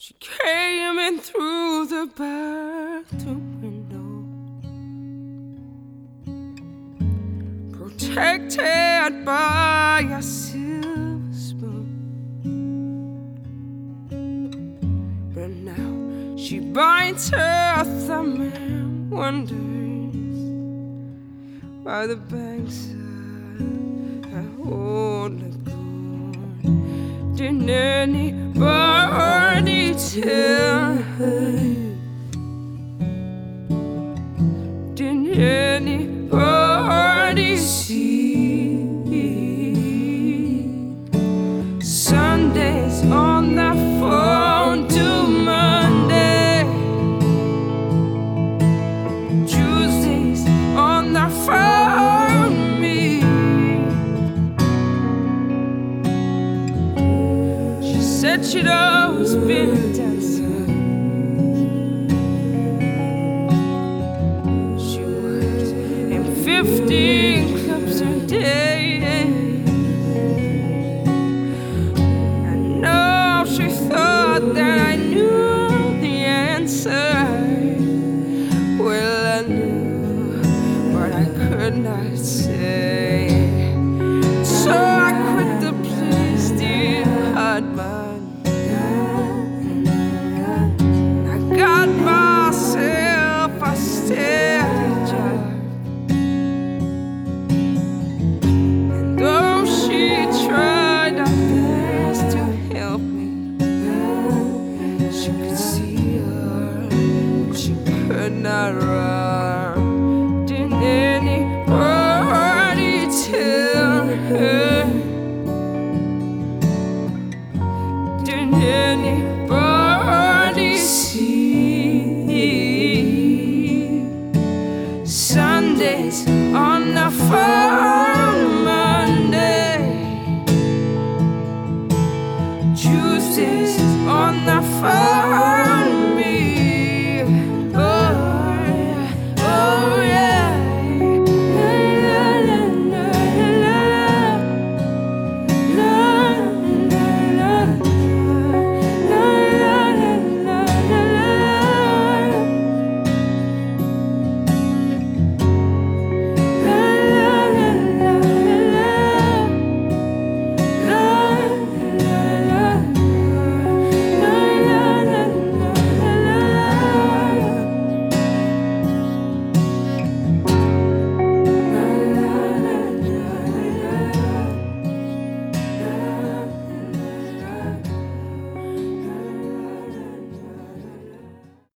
She came in through the bathroom window, protected by a silver spoon. But now she bites her thumb and wonders why the banks of her old lagoon didn't anybody tell her? Didn't anybody see? Sundays on the phone to Monday, Tuesdays on the phone to me. She said she'd always been a dancer. She worked in 15 clubs a day. I know she thought that I knew the answer. Well, I knew, but I could not say. So I quit the place, dear hard man. I got myself a steady job, and though she tried her best to help me, she could see her, but she could not run. Didn't anybody tell her? Didn't anybody see? Sundays on the phone Monday, Tuesdays on the phone